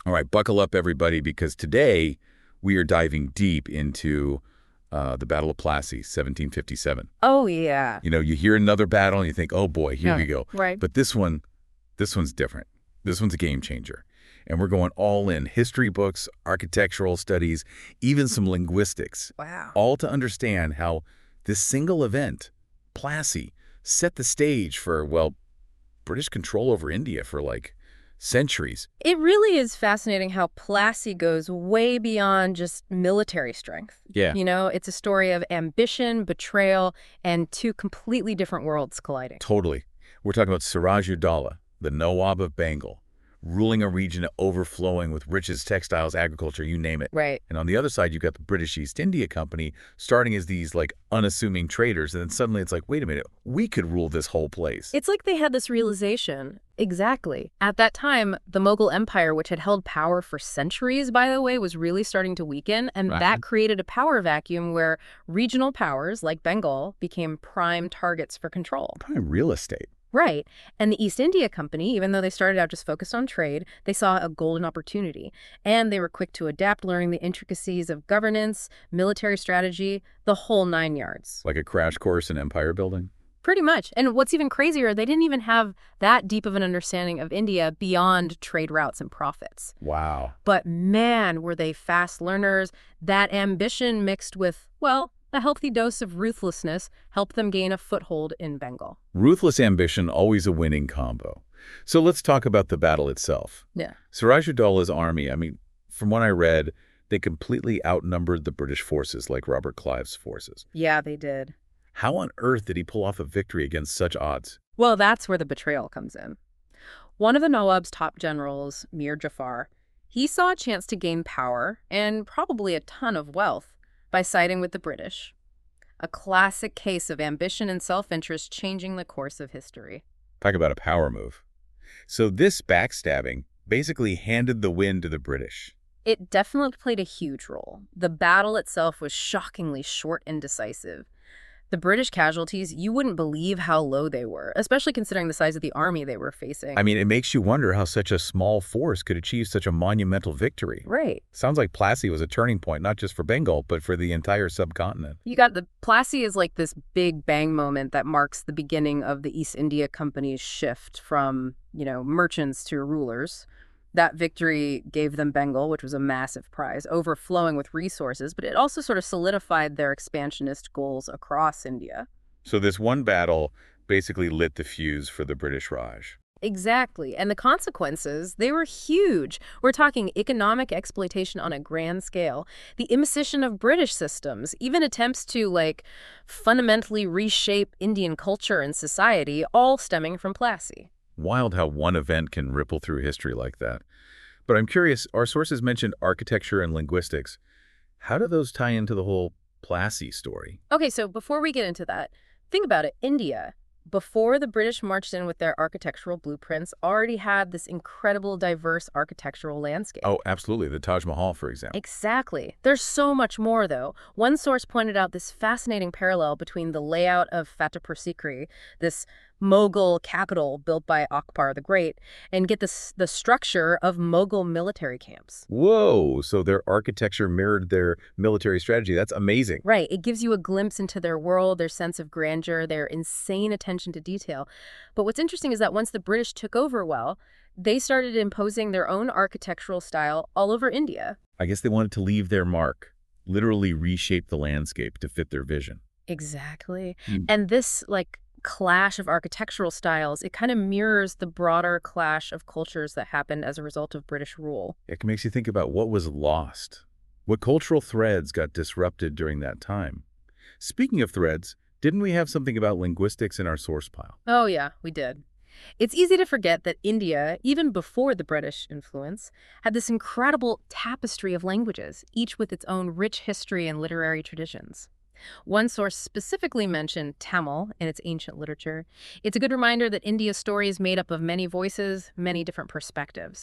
All right, buckle up, everybody, because today we are diving deep into the Battle of Plassey, 1757. Oh, yeah. You know, you hear another battle and you think, oh boy, here we go. Right. But this one's different. This one's a game changer. And we're going all in. History books, architectural studies, even some linguistics. Wow. All to understand how this single event, Plassey, set the stage for, well, British control over India for like centuries. It really is fascinating how Plassey goes way beyond just military strength. Yeah. You know, it's a story of ambition, betrayal, and two completely different worlds colliding. Totally. We're talking about Siraj-ud-Dowlah, the Nawab of Bengal, ruling a region overflowing with riches, textiles, agriculture, you name it. Right. And on the other side, you've got the British East India Company starting as these like unassuming traders. And then suddenly it's like, wait a minute, we could rule this whole place. It's like they had this realization. Exactly. At that time, the Mughal Empire, which had held power for centuries, by the way, was really starting to weaken. And that created a power vacuum where regional powers like Bengal became prime targets for control. Prime real estate. Right. And the East India Company, even though they started out just focused on trade, they saw a golden opportunity. And they were quick to adapt, learning the intricacies of governance, military strategy, the whole 9 yards. Like a crash course in empire building? Pretty much. And what's even crazier, they didn't even have that deep of an understanding of India beyond trade routes and profits. Wow. But man, were they fast learners. That ambition mixed with, well, a healthy dose of ruthlessness helped them gain a foothold in Bengal. Ruthless ambition, always a winning combo. So let's talk about the battle itself. Yeah. Siraj-ud-Dowlah's army, I mean, from what I read, they completely outnumbered the British forces like Robert Clive's forces. Yeah, they did. How on earth did he pull off a victory against such odds? Well, that's where the betrayal comes in. One of the Nawab's top generals, Mir Jafar, he saw a chance to gain power and probably a ton of wealth by siding with the British. A classic case of ambition and self-interest changing the course of history. Talk about a power move. So this backstabbing basically handed the win to the British. It definitely played a huge role. The battle itself was shockingly short and decisive. The British casualties, you wouldn't believe how low they were, especially considering the size of the army they were facing. I mean, it makes you wonder how such a small force could achieve such a monumental victory. Right. Sounds like Plassey was a turning point, not just for Bengal, but for the entire subcontinent. You got the Plassey is like this big bang moment that marks the beginning of the East India Company's shift from, merchants to rulers. That victory gave them Bengal, which was a massive prize, overflowing with resources, but it also sort of solidified their expansionist goals across India. So this one battle basically lit the fuse for the British Raj. Exactly. And the consequences, they were huge. We're talking economic exploitation on a grand scale, the imposition of British systems, even attempts to, fundamentally reshape Indian culture and society, all stemming from Plassey. Wild how one event can ripple through history like that. But I'm curious, our sources mentioned architecture and linguistics. How do those tie into the whole Plassey story? Okay, so before we get into that, think about it. India, before the British marched in with their architectural blueprints, already had this incredible, diverse architectural landscape. Oh, absolutely. The Taj Mahal, for example. Exactly. There's so much more, though. One source pointed out this fascinating parallel between the layout of Fatehpur Sikri, this Mughal capital built by Akbar the Great, and get the structure of Mughal military camps. Whoa, so their architecture mirrored their military strategy. That's amazing. Right. It gives you a glimpse into their world, their sense of grandeur, their insane attention to detail. But what's interesting is that once the British took over, they started imposing their own architectural style all over India. I guess they wanted to leave their mark, literally reshape the landscape to fit their vision. Exactly. And this, clash of architectural styles, it kind of mirrors the broader clash of cultures that happened as a result of British rule. It makes you think about what was lost. What cultural threads got disrupted during that time? Speaking of threads, didn't we have something about linguistics in our source pile? Oh, yeah, we did. It's easy to forget that India, even before the British influence, had this incredible tapestry of languages, each with its own rich history and literary traditions. One source specifically mentioned Tamil in its ancient literature. It's a good reminder that India's story is made up of many voices, many different perspectives.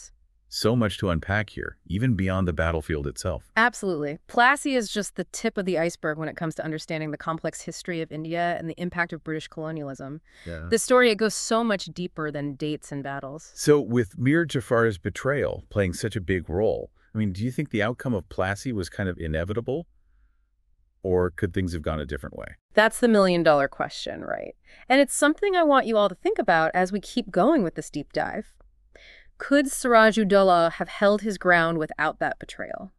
So much to unpack here, even beyond the battlefield itself. Absolutely. Plassey is just the tip of the iceberg when it comes to understanding the complex history of India and the impact of British colonialism. Yeah. This story, it goes so much deeper than dates and battles. So with Mir Jafar's betrayal playing such a big role, I mean, do you think the outcome of Plassey was kind of inevitable? Or could things have gone a different way? That's the million-dollar question, right? And it's something I want you all to think about as we keep going with this deep dive. Could Siraj-ud-Daulah have held his ground without that betrayal?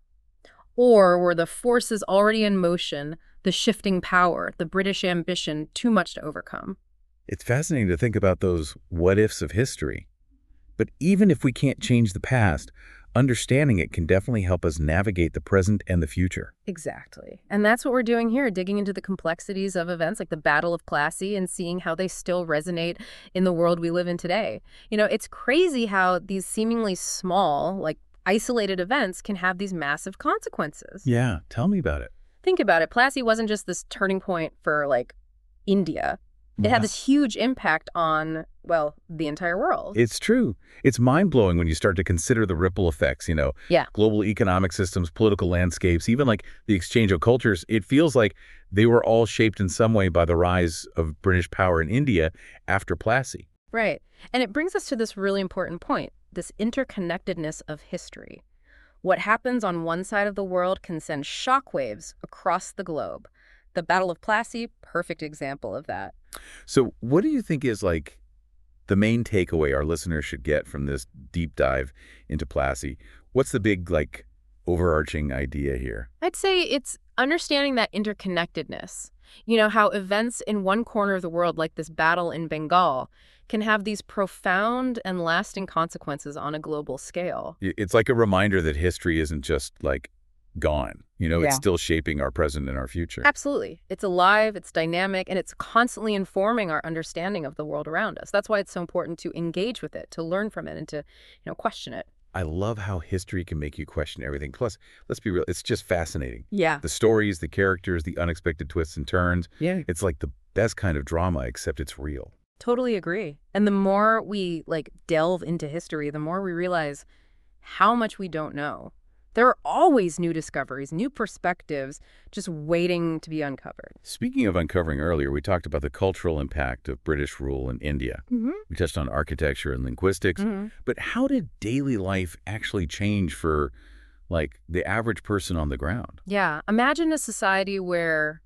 Or were the forces already in motion, the shifting power, the British ambition, too much to overcome? It's fascinating to think about those what-ifs of history. But even if we can't change the past, understanding it can definitely help us navigate the present and the future. Exactly. And that's what we're doing here, digging into the complexities of events like the Battle of Plassey and seeing how they still resonate in the world we live in today. You know, it's crazy how these seemingly small, like isolated events can have these massive consequences. Yeah, tell me about it. Think about it. Plassey wasn't just this turning point for, like, India. It had this huge impact on, well, the entire world. It's true. It's mind-blowing when you start to consider the ripple effects, Yeah. global economic systems, political landscapes, even like the exchange of cultures. It feels like they were all shaped in some way by the rise of British power in India after Plassey. Right. And it brings us to this really important point, this interconnectedness of history. What happens on one side of the world can send shockwaves across the globe. The Battle of Plassey, perfect example of that. So what do you think is like the main takeaway our listeners should get from this deep dive into Plassey? What's the big, like, overarching idea here? I'd say it's understanding that interconnectedness. You know, how events in one corner of the world, like this battle in Bengal, can have these profound and lasting consequences on a global scale. It's like a reminder that history isn't just, like, gone. Yeah. It's still shaping our present and our future. Absolutely. It's alive, it's dynamic, and it's constantly informing our understanding of the world around us. That's why it's so important to engage with it, to learn from it, and to, question it. I love how history can make you question everything. Plus, let's be real, it's just fascinating. Yeah. The stories, the characters, the unexpected twists and turns. Yeah. It's like the best kind of drama, except it's real. Totally agree. And the more we, delve into history, the more we realize how much we don't know. There are always new discoveries, new perspectives, just waiting to be uncovered. Speaking of uncovering earlier, we talked about the cultural impact of British rule in India. We touched on architecture and linguistics. But how did daily life actually change for, like, the average person on the ground? Yeah. Imagine a society where,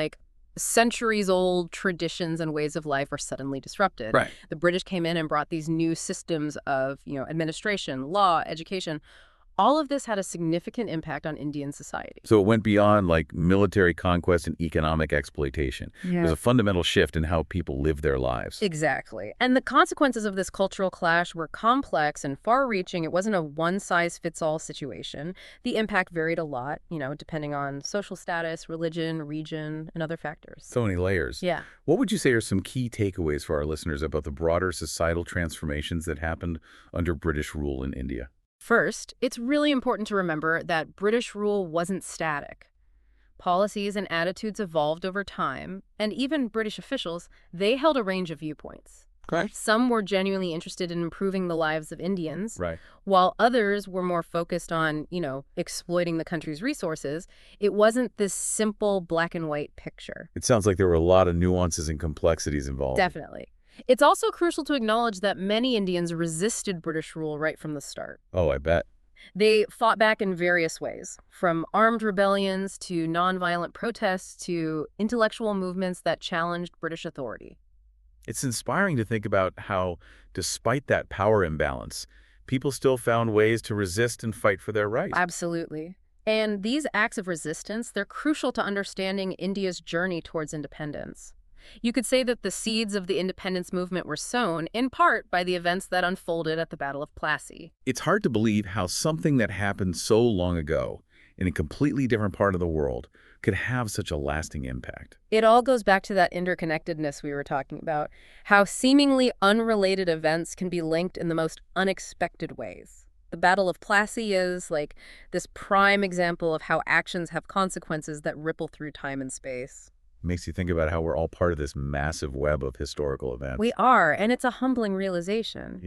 centuries-old traditions and ways of life are suddenly disrupted. Right. The British came in and brought these new systems of, administration, law, education. All of this had a significant impact on Indian society. So it went beyond, like, military conquest and economic exploitation. There's a fundamental shift in how people live their lives. Exactly. And the consequences of this cultural clash were complex and far-reaching. It wasn't a one-size-fits-all situation. The impact varied a lot, depending on social status, religion, region, and other factors. So many layers. Yeah. What would you say are some key takeaways for our listeners about the broader societal transformations that happened under British rule in India? First, it's really important to remember that British rule wasn't static. Policies and attitudes evolved over time, and even British officials, they held a range of viewpoints. Okay. Some were genuinely interested in improving the lives of Indians, Right. while others were more focused on, exploiting the country's resources. It wasn't this simple black and white picture. It sounds like there were a lot of nuances and complexities involved. Definitely. It's also crucial to acknowledge that many Indians resisted British rule right from the start. Oh, I bet. They fought back in various ways, from armed rebellions to nonviolent protests to intellectual movements that challenged British authority. It's inspiring to think about how, despite that power imbalance, people still found ways to resist and fight for their rights. Absolutely. And these acts of resistance, they're crucial to understanding India's journey towards independence. You could say that the seeds of the independence movement were sown, in part, by the events that unfolded at the Battle of Plassey. It's hard to believe how something that happened so long ago in a completely different part of the world could have such a lasting impact. It all goes back to that interconnectedness we were talking about, how seemingly unrelated events can be linked in the most unexpected ways. The Battle of Plassey is, this prime example of how actions have consequences that ripple through time and space. Makes you think about how we're all part of this massive web of historical events. We are, and it's a humbling realization. Yeah.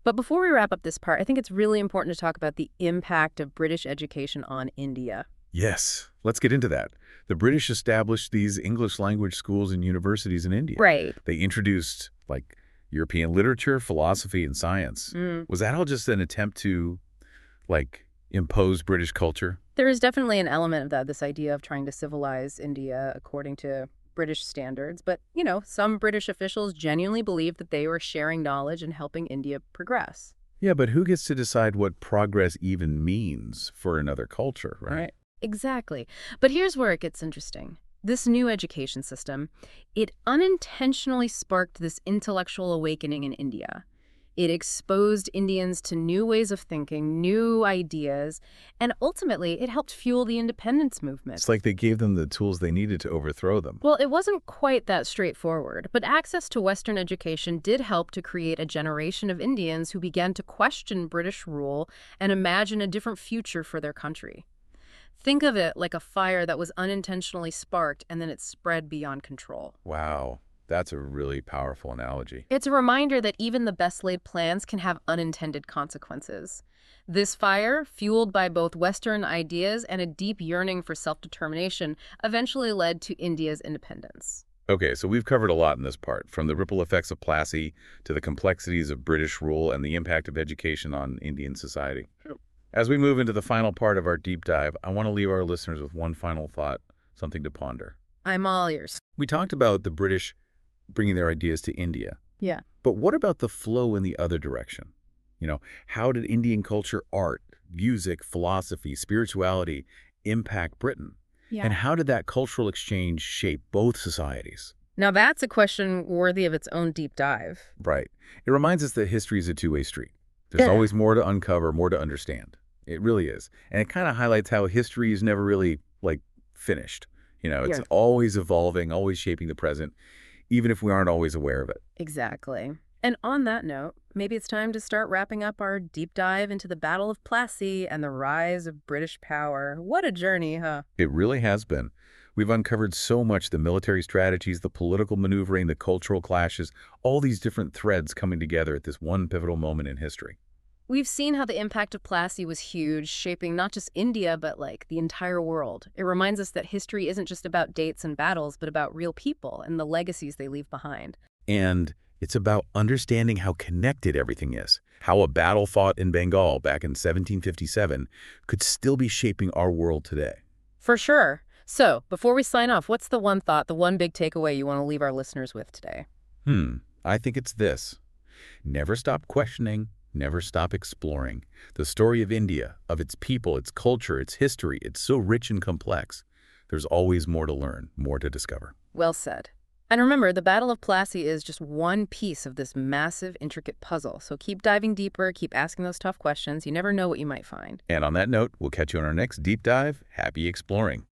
But before we wrap up this part, I think it's really important to talk about the impact of British education on India. Yes, let's get into that. The British established these English language schools and universities in India. Right. They introduced, like, European literature, philosophy, and science. Was that all just an attempt to, like, impose British culture? There is definitely an element of that, this idea of trying to civilize India according to British standards. But, some British officials genuinely believed that they were sharing knowledge and helping India progress. Yeah, but who gets to decide what progress even means for another culture, right? Exactly. But here's where it gets interesting. This new education system, it unintentionally sparked this intellectual awakening in India. It exposed Indians to new ways of thinking, new ideas, and ultimately it helped fuel the independence movement. It's like they gave them the tools they needed to overthrow them. Well, it wasn't quite that straightforward, but access to Western education did help to create a generation of Indians who began to question British rule and imagine a different future for their country. Think of it like a fire that was unintentionally sparked and then it spread beyond control. Wow, that's a really powerful analogy. It's a reminder that even the best laid plans can have unintended consequences. This fire, fueled by both Western ideas and a deep yearning for self-determination, eventually led to India's independence. Okay, so we've covered a lot in this part, from the ripple effects of Plassey to the complexities of British rule and the impact of education on Indian society. As we move into the final part of our deep dive, I want to leave our listeners with one final thought, something to ponder. I'm all ears. We talked about the British bringing their ideas to India. Yeah. But what about the flow in the other direction? How did Indian culture, art, music, philosophy, spirituality impact Britain? Yeah. And how did that cultural exchange shape both societies? Now that's a question worthy of its own deep dive. Right. It reminds us that history is a two-way street. There's always more to uncover, more to understand. It really is. And it kind of highlights how history is never really, finished. It's always evolving, always shaping the present, even if we aren't always aware of it. Exactly. And on that note, maybe it's time to start wrapping up our deep dive into the Battle of Plassey and the rise of British power. What a journey, huh? It really has been. We've uncovered so much: the military strategies, the political maneuvering, the cultural clashes, all these different threads coming together at this one pivotal moment in history. We've seen how the impact of Plassey was huge, shaping not just India, but the entire world. It reminds us that history isn't just about dates and battles, but about real people and the legacies they leave behind. And it's about understanding how connected everything is, how a battle fought in Bengal back in 1757 could still be shaping our world today. For sure. So, before we sign off, what's the one thought, the one big takeaway you want to leave our listeners with today? I think it's this. Never stop questioning. Never stop exploring. The story of India, of its people, its culture, its history, it's so rich and complex. There's always more to learn, more to discover. Well said. And remember, the Battle of Plassey is just one piece of this massive, intricate puzzle. So keep diving deeper, keep asking those tough questions. You never know what you might find. And on that note, we'll catch you on our next deep dive. Happy exploring.